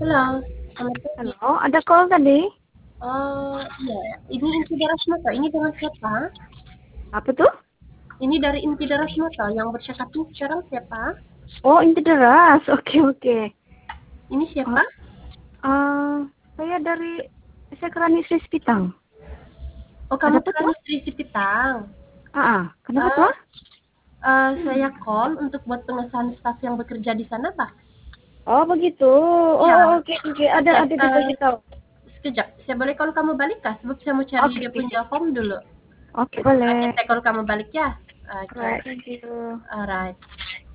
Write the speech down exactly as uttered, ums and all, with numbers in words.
Halo, selamat pagi. Halo, ada call tadi. Oh, iya, ini Inti Daras Mata. Ini dengan siapa? Apa tuh? Ini dari Inti Daras Mata. Yang bercakap ini sekarang siapa? Oh, inti deras. Oke, oke. Ini Oh, siapa? eh, saya dari Sekrani Srispitang. Oh, Ada kamu apa tuh? Trani Sri Sipitang. Ah, ah. Kenapa tuh? Eh, eh, saya call untuk buat pengesahan staf yang bekerja di sana, Pak. Oh, begitu. Iya, Oh, oke, oke. Ada, siap. ada eh, dikasih tahu. sekejap. Saya boleh call kamu balik kah? Sebab saya mau cari Oke, dia oke, punya oke. form dulu. Oke, Oke, boleh. saya call kamu balik ya. Oke, Alright, thank you. alright.